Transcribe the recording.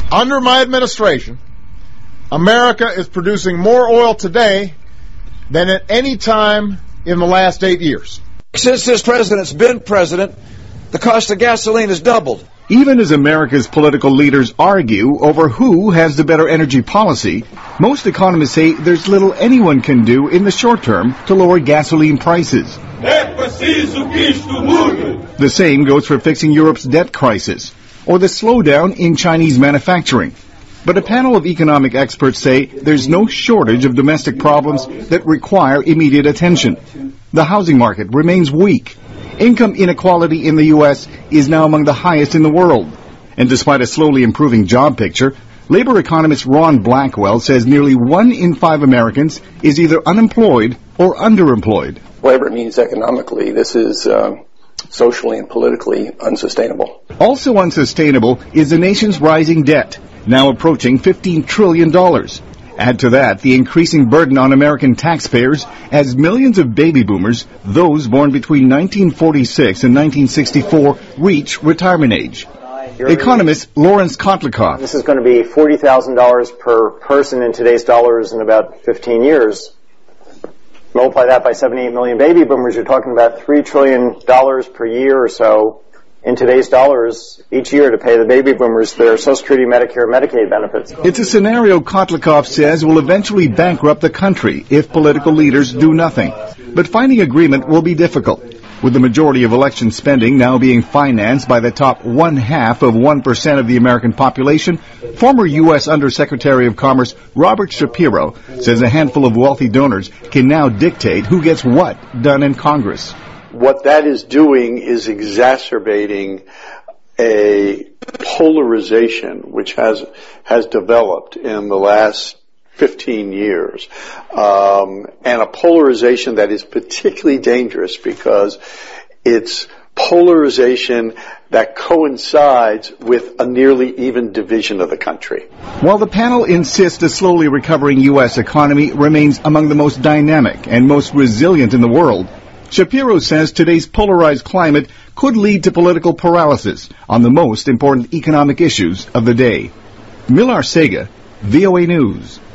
Under my administration, America is producing more oil today than at any time in the last 8 years. Since this president's been president, the cost of gasoline has doubled. Even as America's political leaders argue over who has the better energy policy, most economists say there's little anyone can do in the short term to lower gasoline prices. The same goes for fixing Europe's debt crisis or the slowdown in Chinese manufacturing. But a panel of economic experts say there's no shortage of domestic problems that require immediate attention. The housing market remains weak. Income inequality in the U.S. is now among the highest in the world. And despite a slowly improving job picture, labor economist Ron Blackwell says nearly 1 in 5 Americans is either unemployed or underemployed. Whatever it means economically, this is socially and politically unsustainable. Also unsustainable is the nation's rising debt, now approaching $15 trillion. Add to that the increasing burden on American taxpayers as millions of baby boomers, those born between 1946 and 1964, reach retirement age. Economist Lawrence Kotlikoff. This is going to be $40,000 per person in today's dollars in about 15 years. Multiply that by 78 million baby boomers, you're talking about $3 trillion per year or so in today's dollars each year to pay the baby boomers their Social Security, Medicare, Medicaid benefits. It's a scenario Kotlikoff says will eventually bankrupt the country if political leaders do nothing. But finding agreement will be difficult, with the majority of election spending now being financed by the top 0.5% of the American population. Former U.S. Undersecretary of Commerce Robert Shapiro says a handful of wealthy donors can now dictate who gets what done in Congress. What that is doing is exacerbating a polarization which has developed in the last 15 years, and a polarization that is particularly dangerous because it's polarization that coincides with a nearly even division of the country. While the panel insists the slowly recovering U.S. economy remains among the most dynamic and most resilient in the world, Shapiro says today's polarized climate could lead to political paralysis on the most important economic issues of the day. Millar Sega, VOA News.